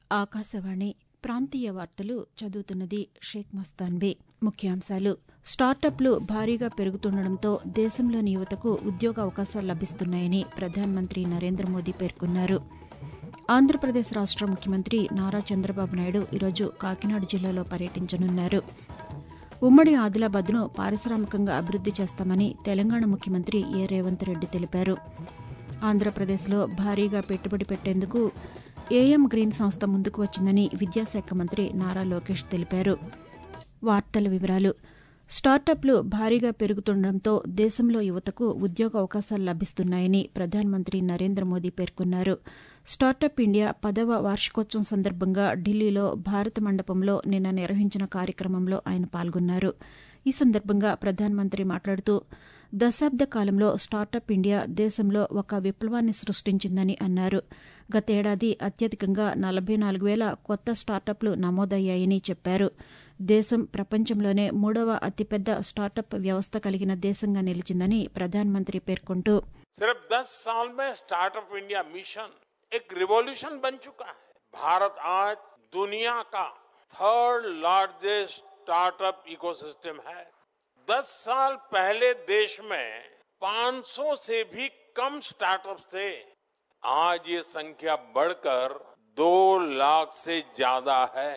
ఆకాశవాణి ప్రాంతీయ వార్తలు చదువుతున్నది షేక్ మస్తాన్వి. ముఖ్యాంశాలు: స్టార్టప్లు భారీగా పెరుగుతుండటంతో దేశంలోని యువతకు ఉద్యోగ అవకాశాలు లభిస్తున్నాయని ప్రధానమంత్రి నరేంద్ర మోదీ పేర్కొన్నారు. ఆంధ్రప్రదేశ్ రాష్ట ముఖ్యమంత్రి నారా చంద్రబాబు నాయుడు ఈరోజు కాకినాడ జిల్లాలో పర్యటించనున్నారు. ఉమ్మడి ఆదిలాబాద్ను పారిశ్రామికంగా అభివృద్ది చేస్తామని తెలంగాణ ముఖ్యమంత్రి ఏ రేవంత్ రెడ్డి తెలిపారు. ఆంధ్రప్రదేశ్లో భారీగా పెట్టుబడి పెట్టేందుకు ఏఎం గ్రీన్ సంస్థ ముందుకు వచ్చిందని విద్యాశాఖ మంత్రి నారా లోకేష్ తెలిపారు. వార్తల వివరాలు: స్టార్టప్లు భారీగా పెరుగుతుండటంతో దేశంలో యువతకు ఉద్యోగ అవకాశాలు లభిస్తున్నాయని ప్రధానమంత్రి నరేంద్ర మోదీ పేర్కొన్నారు. స్టార్టప్ ఇండియా 10వ వార్షికోత్సవం సందర్భంగా ఢిల్లీలో భారత మండపంలో నిన్న నిర్వహించిన కార్యక్రమంలో ఆయన పాల్గొన్నారు. ఈ సందర్భంగా ప్రధానమంత్రి మాట్లాడుతూ, దశాబ్ద కాలంలో స్టార్టప్ ఇండియా దేశంలో ఒక విప్లవాన్ని సృష్టించిందని అన్నారు. గతేడాది అత్యధికంగా 44,000 కొత్త స్టార్టప్లు నమోదయ్యాయని చెప్పారు. దేశం ప్రపంచంలోనే 3వ అతిపెద్ద స్టార్టప్ వ్యవస్థ కలిగిన దేశంగా నిలిచిందని ప్రధానమంత్రి పేర్కొంటూ, सिर्फ 10 साल में स्टार्टअप इंडिया मिशन एक रिवॉल्यूशन बन चुका है। भारत आज दुनिया का 3rd लार्जेस्ट स्टार्टअप इकोसिस्टम है। 10 साल पहले देश में 500 से भी कम स्टार्टअप थे। आज ये संख्या बढ़कर 2 लाख से ज्यादा है।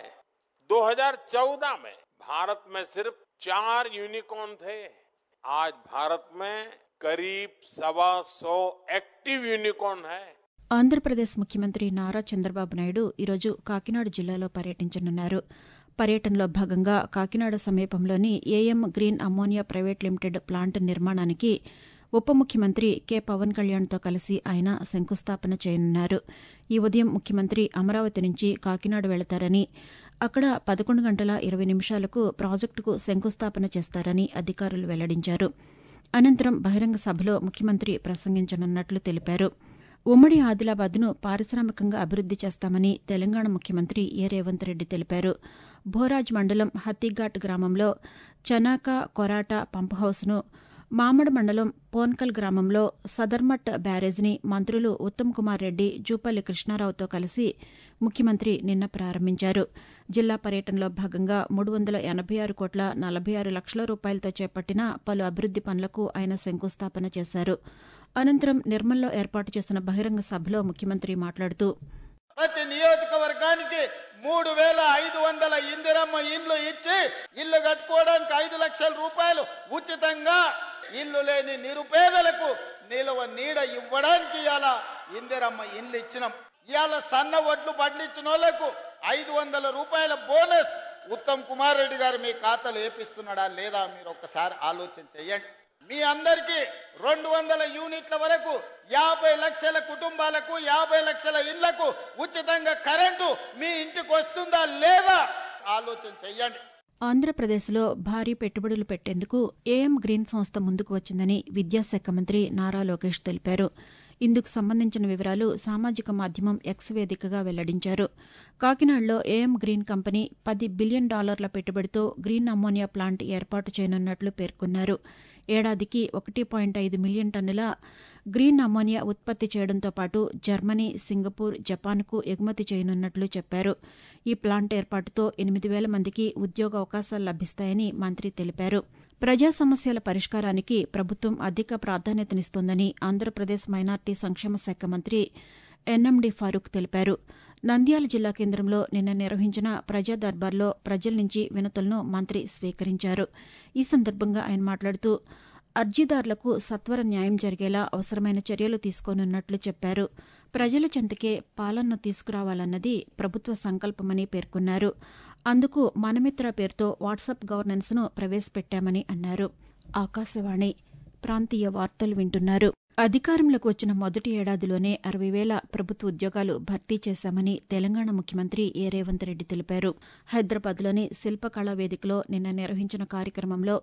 2014 में भारत में सिर्फ 4 यूनिकॉर्न थे। आज भारत में करीब 125 एक्टिव यूनिकॉर्न है। ఆంధ్రప్రదేశ్ ముఖ్యమంత్రి నారా చంద్రబాబు నాయుడు ఈరోజు కాకినాడ జిల్లాలో పర్యటించనున్నారు. పర్యటనలో భాగంగా కాకినాడ సమీపంలోని AM green ammonia private limited plant నిర్మాణానికి ఉప ముఖ్యమంత్రి కె పవన్ కళ్యాణ్తో కలిసి ఆయన శంకుస్థాపన చేయనున్నారు. ఈ ఉదయం ముఖ్యమంత్రి అమరావతి నుంచి కాకినాడ వెళతారని, అక్కడ 11 గంటల 20 నిమిషాలకు ప్రాజెక్టుకు శంకుస్థాపన చేస్తారని అధికారులు వెల్లడించారు. అనంతరం బహిరంగ సభలో ముఖ్యమంత్రి ప్రసంగించనున్నట్లు తెలిపారు. ఉమ్మడి ఆదిలాబాద్ను పారిశ్రామికంగా అభివృద్ది చేస్తామని తెలంగాణ ముఖ్యమంత్రి ఏ రేవంత్ రెడ్డి తెలిపారు. భోరాజ్ మండలం హత్తిఘాట్ గ్రామంలో చనాక కొరాట పంప్హౌస్ను, మామడ మండలం పోన్కల్ గ్రామంలో సదర్మట్ బ్యారేజ్ని మంత్రులు ఉత్తమ్ కుమార్ రెడ్డి, జూపల్లి కృష్ణారావుతో కలిసి ముఖ్యమంత్రి నిన్న ప్రారంభించారు. జిల్లా పర్యటనలో భాగంగా 386 కోట్ల 46 లక్షల రూపాయలతో చేపట్టిన పలు అభివృద్ది పనులకు ఆయన శంకుస్థాపన చేశారు. అనంతరం నిర్మల్లో ఏర్పాటు చేసిన బహిరంగ సభలో ముఖ్యమంత్రి మాట్లాడుతూ, ప్రతి నియోజకవర్గానికి 3,500 ఇందిరమ్మ ఇండ్లు ఇచ్చి ఇల్లు కట్టుకోవడానికి 5 లక్షల రూపాయలు ఉచితంగా ఇల్లు లేని నిరుపేదలకు నిలువ నీడ ఇవ్వడానికి ఇవాళ ఇందిరమ్మ ఇండ్లు ఇచ్చినాం. ఇవాళ సన్న వడ్లు పండించిన వాళ్లకు 500 రూపాయల బోనస్ ఉత్తమ్ కుమార్ రెడ్డి గారు మీ ఖాతాలో వేపిస్తున్నాడా లేదా మీరు ఒక్కసారి ఆలోచన చెయ్యండి. మీ అందరికీ 200 యూనిట్ల వరకు 50 లక్షల కుటుంబాలకు 50 లక్షల ఇళ్లకు ఉచితంగా కరెంటు మీ ఇంటికి వస్తుందా లేదా ఆలోచన చెయ్యండి. ఆంధ్రప్రదేశ్లో భారీ పెట్టుబడులు పెట్టేందుకు ఏఎం గ్రీన్ సంస్థ ముందుకు వచ్చిందని విద్యాశాఖ మంత్రి నారా లోకేష్ తెలిపారు. ఇందుకు సంబంధించిన వివరాలు సామాజిక మాధ్యమం ఎక్స్ వేదికగా వెల్లడించారు. కాకినాడలో ఏఎం గ్రీన్ కంపెనీ $10 బిలియన్ పెట్టుబడితో గ్రీన్ అమ్మోనియా ప్లాంట్ ఏర్పాటు చేయనున్నట్లు పేర్కొన్నారు. ఏడాదికి 1.5 మిలియన్ టన్నుల గ్రీన్ అమ్మోనియా ఉత్పత్తి చేయడంతో పాటు జర్మనీ, సింగపూర్, జపాన్కు ఎగుమతి చేయనున్నట్లు చెప్పారు. ఈ ప్లాంట్ ఏర్పాటుతో 8,000 మందికి ఉద్యోగ అవకాశాలు లభిస్తాయని మంత్రి తెలిపారు. ప్రజా సమస్యల పరిష్కారానికి ప్రభుత్వం అధిక ప్రాధాన్యతనిస్తోందని ఆంధ్రప్రదేశ్ మైనార్టీ సంక్షేమ శాఖ మంత్రి ఎన్ఎండి ఫారూక్ తెలిపారు. నంద్యాల జిల్లా కేంద్రంలో నిన్న నిర్వహించిన ప్రజా దర్బార్లో ప్రజల నుంచి వినతులను మంత్రి స్వీకరించారు. ఈ సందర్భంగా ఆయన మాట్లాడుతూ, అర్జీదారులకు సత్వర న్యాయం జరిగేలా అవసరమైన చర్యలు తీసుకోనున్నట్లు చెప్పారు. ప్రజల చెంతకే పాలనను తీసుకురావాలన్నది ప్రభుత్వ సంకల్పమని పేర్కొన్నారు. అందుకు మనమిత్ర పేరుతో వాట్సాప్ గవర్నెన్స్ను ప్రవేశపెట్టామని అన్నారు. ఆకాశవాణి ప్రాంతీయ వార్తలు వింటున్నారు. అధికారంలోకి వచ్చిన మొదటి ఏడాదిలోనే 60,000 ప్రభుత్వ ఉద్యోగాలు భర్తీ చేశామని తెలంగాణ ముఖ్యమంత్రి ఏ రేవంత్ రెడ్డి తెలిపారు. హైదరాబాద్లోని శిల్పకళా వేదికలో నిన్న నిర్వహించిన కార్యక్రమంలో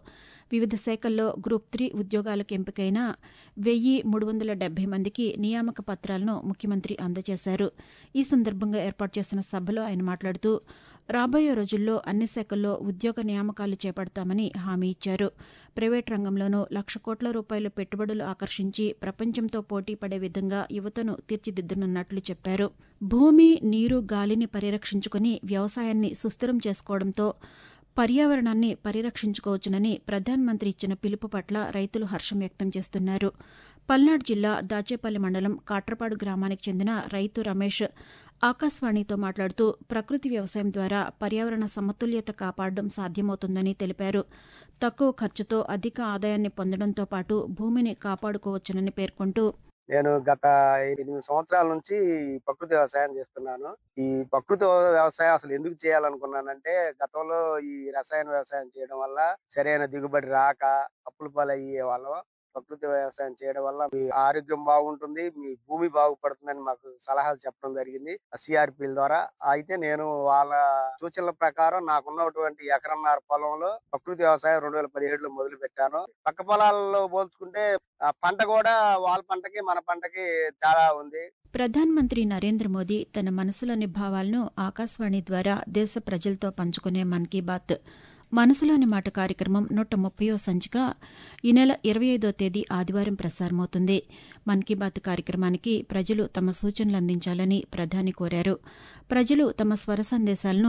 వివిధ శాఖల్లో గ్రూప్ 3 ఉద్యోగాలకు ఎంపికైన 1,370 మందికి నియామక పత్రాలను ముఖ్యమంత్రి అందజేశారు. ఈ సందర్భంగా ఏర్పాటు చేసిన సభలో ఆయన మాట్లాడుతూ రాబోయే రోజుల్లో అన్ని శాఖల్లో ఉద్యోగ నియామకాలు చేపడతామని హామీ ఇచ్చారు. ప్రైవేటు రంగంలోనూ 1,00,000 కోట్ల రూపాయల పెట్టుబడులు ఆకర్షించి ప్రపంచంతో పోటీ పడే విధంగా యువతను తీర్చిదిద్దనున్నట్లు చెప్పారు. భూమి, నీరు, గాలిని పరిరక్షించుకుని వ్యవసాయాన్ని సుస్థిరం చేసుకోవడంతో పర్యావరణాన్ని పరిరక్షించుకోవచ్చునని ప్రధానమంత్రి ఇచ్చిన పిలుపు పట్ల రైతులు హర్షం వ్యక్తం చేస్తున్నారు. పల్నాడు జిల్లా దాచేపల్లి మండలం కాట్రపాడు గ్రామానికి చెందిన రైతు రమేష్ ఆకాశవాణితో మాట్లాడుతూ ప్రకృతి వ్యవసాయం ద్వారా పర్యావరణ సమతుల్యత కాపాడడం సాధ్యమవుతుందని తెలిపారు. తక్కువ ఖర్చుతో అధిక ఆదాయాన్ని పొందడంతో పాటు భూమిని కాపాడుకోవచ్చునని పేర్కొంటూ నేను గత 8 సంవత్సరాల నుంచి ప్రకృతి వ్యవసాయం చేస్తున్నాను. ఈ ప్రకృతి వ్యవసాయం అసలు ఎందుకు చేయాలనుకున్నానంటే గతంలో ఈ రసాయన వ్యవసాయం చేయడం వల్ల సరైన దిగుబడి రాక అప్పుల పాలయ్యే వాళ్ళం. ప్రకృతి వ్యవసాయం చేయడం వల్ల మీ ఆరోగ్యం బాగుంటుంది, మీ భూమి బాగుపడుతుందని మాకు సలహాలు చెప్పడం జరిగింది సిఆర్పిల ద్వారా. అయితే నేను వాళ్ళ సూచనల ప్రకారం నాకున్నటువంటి ఎకరన్నర పొలంలో ప్రకృతి వ్యవసాయం 2017లో మొదలు పెట్టాను. పక్క పొలాల్లో పోల్చుకుంటే పంట కూడా వాళ్ళ పంటకి మన పంటకి తేడా ఉంది. ప్రధానమంత్రి నరేంద్ర మోదీ తన మనసులోని భావాలను ఆకాశవాణి ద్వారా దేశ ప్రజలతో పంచుకునే మన్ కీ బాత్ మనసులోని మాట కార్యక్రమం 130వ సంచిక ఈ నెల 25వ తేదీ ఆదివారం ప్రసారమవుతుంది. మన్ కీ బాత్ కార్యక్రమానికి ప్రజలు తమ సూచనలు అందించాలని ప్రధాని కోరారు. ప్రజలు తమ స్వర సందేశాలను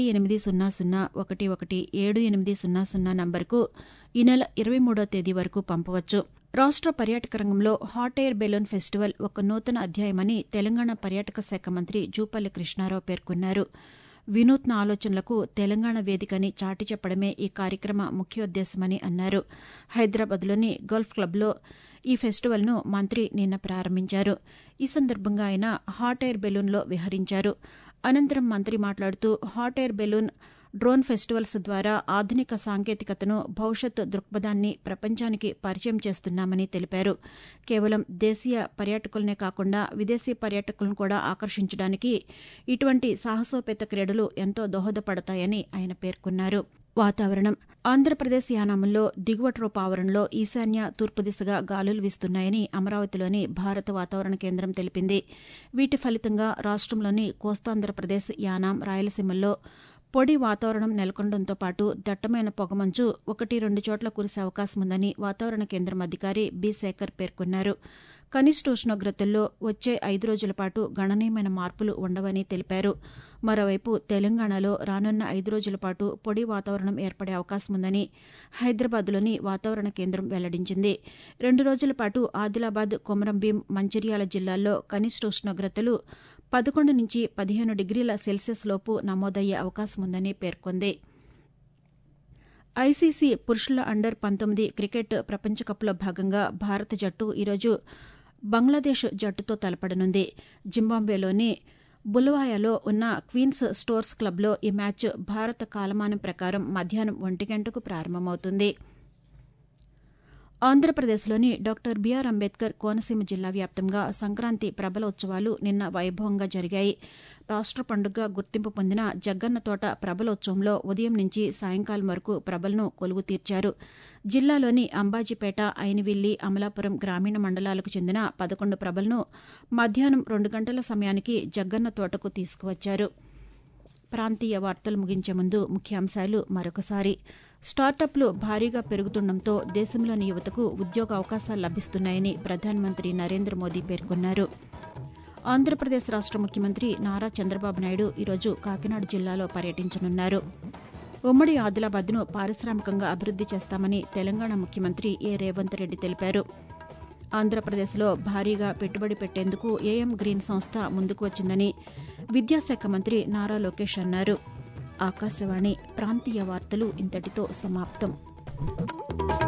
18001178000 నంబర్కు ఈ నెల 23వ తేదీ వరకు పంపవచ్చు. రాష్ట్ర పర్యాటక రంగంలో హాట్ ఎయిర్ బెలూన్ ఫెస్టివల్ ఒక నూతన అధ్యాయమని తెలంగాణ పర్యాటక శాఖ మంత్రి జూపల్లి కృష్ణారావు పేర్కొన్నారు. వినూత్న ఆలోచనలకు తెలంగాణ వేదికని చాటి చెప్పడమే ఈ కార్యక్రమ ముఖ్యోద్దేశమని అన్నారు. హైదరాబాద్లోని గల్ఫ్ క్లబ్లో ఈ ఫెస్టివల్ను మంత్రి నిన్న ప్రారంభించారు. ఈ సందర్భంగా ఆయన హాట్ ఎయిర్ బెలూన్లో విహరించారు. అనంతరం మంత్రి మాట్లాడుతూ hot air balloon, drone festivals ద్వారా ఆధునిక సాంకేతికతను, భవిష్యత్ దృక్పథాన్ని ప్రపంచానికి పరిచయం చేస్తున్నామని తెలిపారు. కేవలం దేశీయ పర్యాటకులనే కాకుండా విదేశీ పర్యాటకులను కూడా ఆకర్షించడానికి ఇటువంటి సాహసోపేత క్రీడలు ఎంతో దోహదపడతాయని ఆయన పేర్కొన్నారు. వాతావరణం. ఆంధ్రప్రదేశ్ యానాముల్లో దిగువ ట్రోప్ ఆవరణలో ఈశాన్య, తూర్పు దిశగా గాలులు వీస్తున్నాయని అమరావతిలోని భారత వాతావరణ కేంద్రం తెలిపింది. వీటి ఫలితంగా రాష్ట్రంలోని కోస్తాంధ్రప్రదేశ్, యానాం, రాయలసీమల్లో పొడి వాతావరణం నెలకొనడంతో పాటు దట్టమైన పొగమంచు 1-2 చోట్ల కురిసే అవకాశం ఉందని వాతావరణ కేంద్రం అధికారి బి శేఖర్ పేర్కొన్నారు. కనిష్ట ఉష్ణోగ్రతల్లో వచ్చే 5 రోజుల పాటు గణనీయమైన మార్పులు ఉండవని తెలిపారు. మరోవైపు తెలంగాణలో రానున్న 5 రోజుల పాటు పొడి వాతావరణం ఏర్పడే అవకాశం ఉందని హైదరాబాద్లోని వాతావరణ కేంద్రం వెల్లడించింది. 2 రోజుల పాటు ఆదిలాబాద్, కొమరంభీం, మంచిర్యాల జిల్లాల్లో కనిష్ట ఉష్ణోగ్రతలు 11 నుంచి 15 డిగ్రీల సెల్సియస్ లోపు నమోదయ్యే అవకాశం ఉందని పేర్కొంది. ఐసీసీ పురుషుల అండర్-19 క్రికెట్ ప్రపంచ కప్లో భాగంగా భారత జట్టు ఈరోజు బంగ్లాదేశ్ జట్టుతో తలపడనుంది. జింబాబ్వేలోని బులవాయాలో ఉన్న క్వీన్స్ స్టోర్స్ క్లబ్లో ఈ మ్యాచ్ భారత కాలమానం ప్రకారం మధ్యాహ్నం 1 గంటకు ప్రారంభమవుతుంది. ఆంధ్రప్రదేశ్లోని డాక్టర్ బీఆర్ అంబేద్కర్ కోనసీమ జిల్లా వ్యాప్తంగా సంక్రాంతి ప్రభల ఉత్సవాలు నిన్న వైభవంగా జరిగాయి. రాష్ట్ర పండుగగా గుర్తింపు పొందిన జగ్గన్నతోట ప్రభలోత్సవంలో ఉదయం నుంచి సాయంకాలం వరకు ప్రభలను కొలువు తీర్చారు. జిల్లాలోని అంబాజీపేట, ఐనవిల్లి, అమలాపురం గ్రామీణ మండలాలకు చెందిన 11 ప్రభలను మధ్యాహ్నం 2 గంటల సమయానికి జగ్గన్నతోటకు తీసుకువచ్చారు. ప్రాంతీయ వార్తలు ముగించే ముందు ముఖ్యాంశాలు మరొకసారి. స్టార్టప్లు భారీగా పెరుగుతుండటంతో దేశంలోని యువతకు ఉద్యోగ అవకాశాలు లభిస్తున్నాయని ప్రధానమంత్రి నరేంద్ర మోదీ పేర్కొన్నారు. ఆంధ్రప్రదేశ్ రాష్ట్ర ముఖ్యమంత్రి నారా చంద్రబాబు నాయుడు ఈరోజు కాకినాడ జిల్లాలో పర్యటించనున్నారు. ఉమ్మడి ఆదిలాబాద్ను పారిశ్రామికంగా అభివృద్ది చేస్తామని తెలంగాణ ముఖ్యమంత్రి ఏ రేవంత్ రెడ్డి తెలిపారు. ఆంధ్రప్రదేశ్లో భారీగా పెట్టుబడి పెట్టేందుకు ఏఎం గ్రీన్ సంస్థ ముందుకు వచ్చిందని విద్యాశాఖ మంత్రి నారా లోకేష్ అన్నారు. ఆకాశవాణి ప్రాంతీయ వార్తలు ఇంతటితో సమాప్తం.